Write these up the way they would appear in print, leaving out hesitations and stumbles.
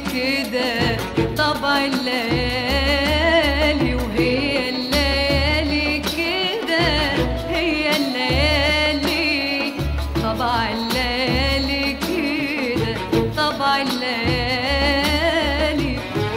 كده طبع الليالي، وهي الليالي كده هي الليالي طبع الليالي كده طبع الليالي.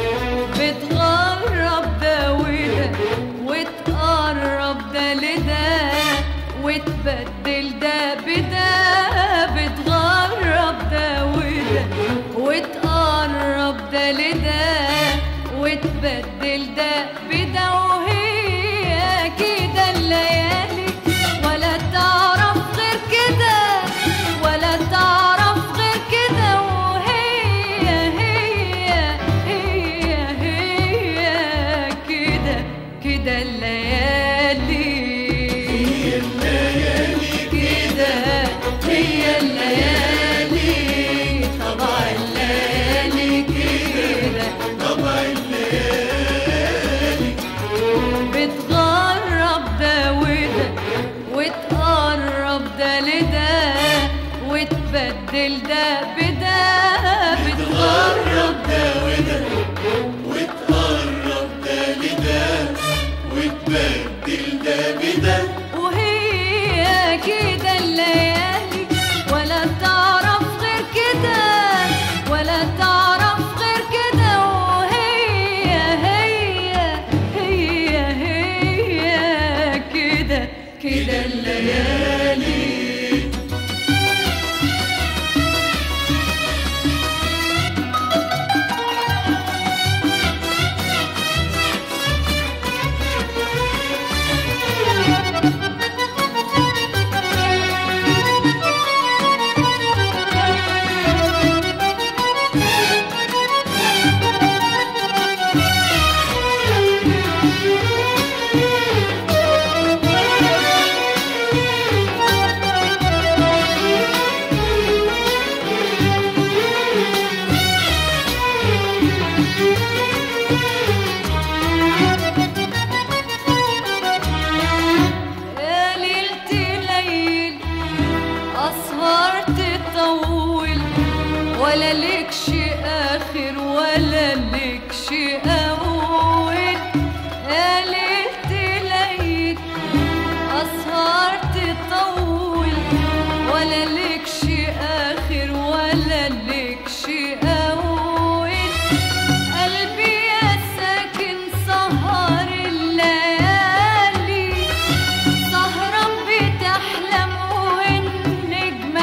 بتغرب ده وده وتقرب ده لده وتبدل ده بده، بتغرب ده وده وتقرب ده لده وتبدل ده بده، وهي كده الليالي ولا تعرف غير كده ولا تعرف غير كده، وهي هي هي هي كده كده الليالي كده هي الليالي طبع الليالي كده طبع الليالي. بتغرب ده وده وتقرب ده لده وتبدل ده بده، بتغرب ده وده وتقرب ده لده وتبدل ده بده، وهي كده الليالي ولا تعرف غير كده ولا تعرف غير كده، وهي هي هي هي كده كده الليالي. ولا لكش آخر ولا لكش أول، قالت ليت أسهر تطول ولا لكش آخر ولا لكش أول. قلبي يا ساكن سهر الليالي سهران بتحلم والنجم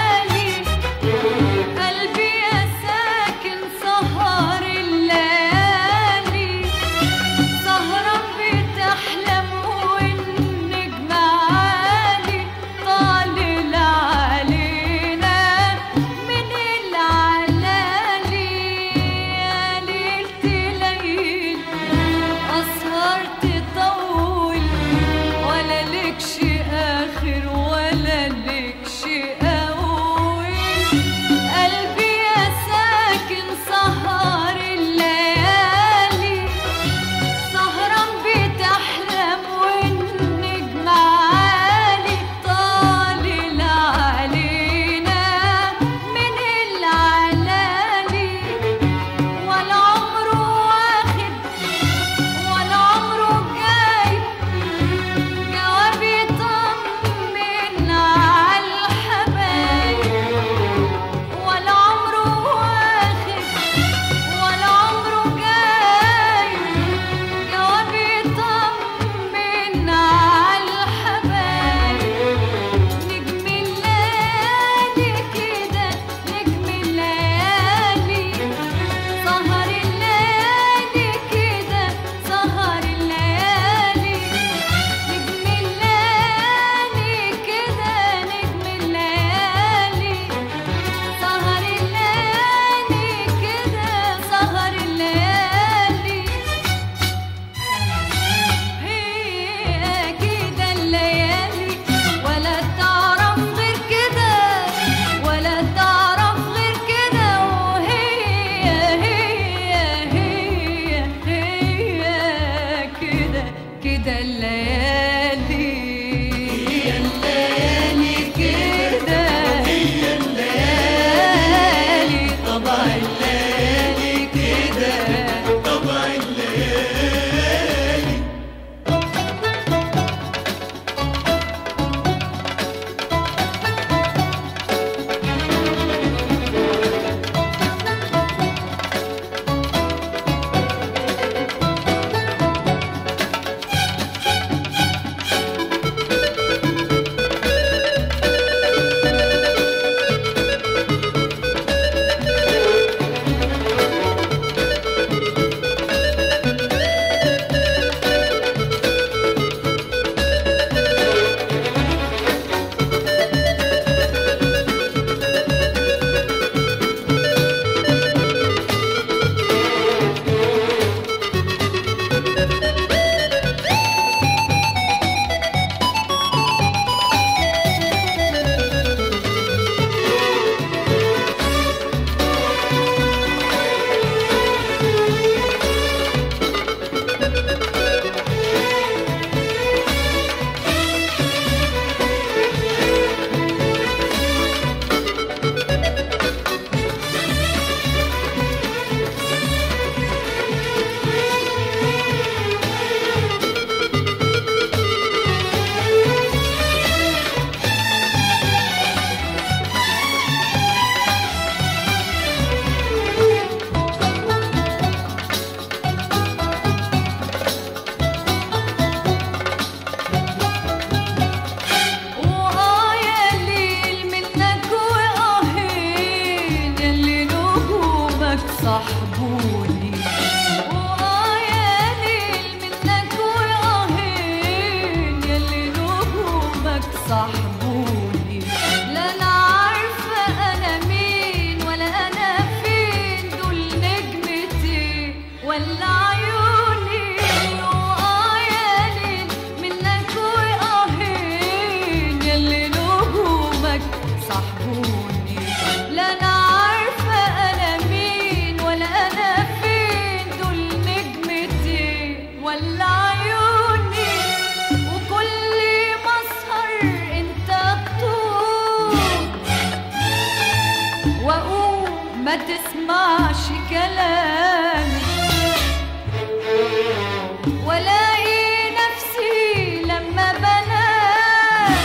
عالي، قلبي يا ساكن سهر الليالي صاحبوني. يا ليل منك وآهين يلي نجومك صاحبوني. لا أنا عارفة أنا مين ولا أنا فين، دول نجمتي ولا عيوني. يا ليل منك وآهين يلي نجومك صاحبوني. لا أنا عارفة أنا مين ولا أنا فين، دول نجمتي ولا عيوني. وكل ما أسهر أنت بتقوم وأقوم ما تسمعش كلامي، ولاقي نفسي لما بنام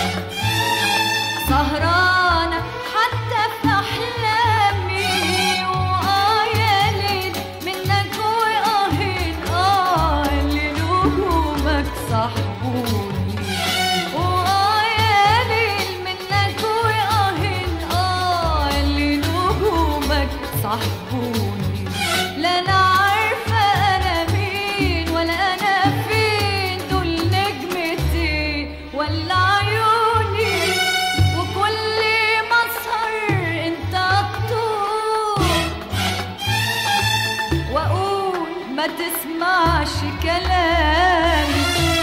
سهرانة حتى في أحلامي. يا ليل منك وآهين اللي نجومك صاحبوني. يا ليل منك وآهين اللي نجومك صاحبوني. لا أنا عارفة أنا مين ولا أنا فين، دول نجمتي ولا عيوني. وكل ما أسهر أنت بتقوم وأقول ما تسمعش كلامي،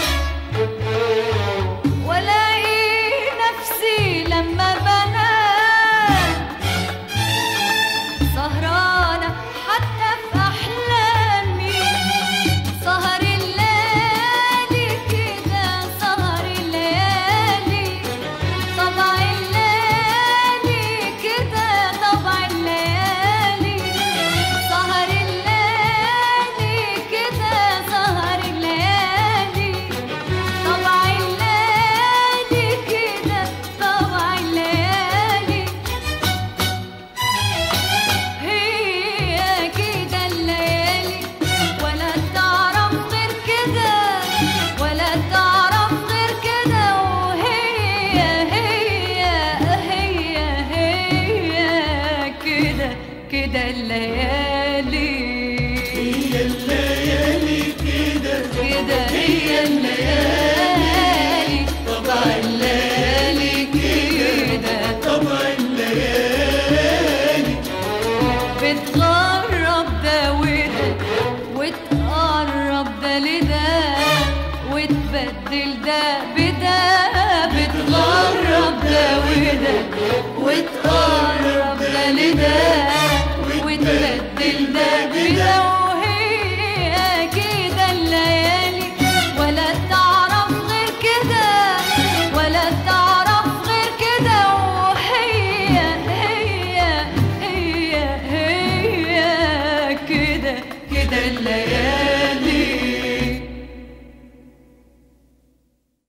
ولاقي نفسي لما بنام سهرانة حتى في أحلامي. سهر الليالي كده سهر الليالي، طبع الليالي كده طبع الليالي. سهر الليالي كده سهر الليالي، طبع الليالي كده طبع الليالي. هي كده الليالي ولا تعرف غير كده، ولا تعرف غير كده. وهي كده كده الليالي. هي الليالي كده كده هي الليالي، طبع الليالي كده. طبع الليالي بتغرب ده وده وتقرب ده لده وتبدل ده بده. بتغرب ده وده وتقرب ده لده وتبدل ده بده. وهي كده الليالي ولا تعرف غير كده، ولا تعرف غير كده. وهي كده كده الليالي.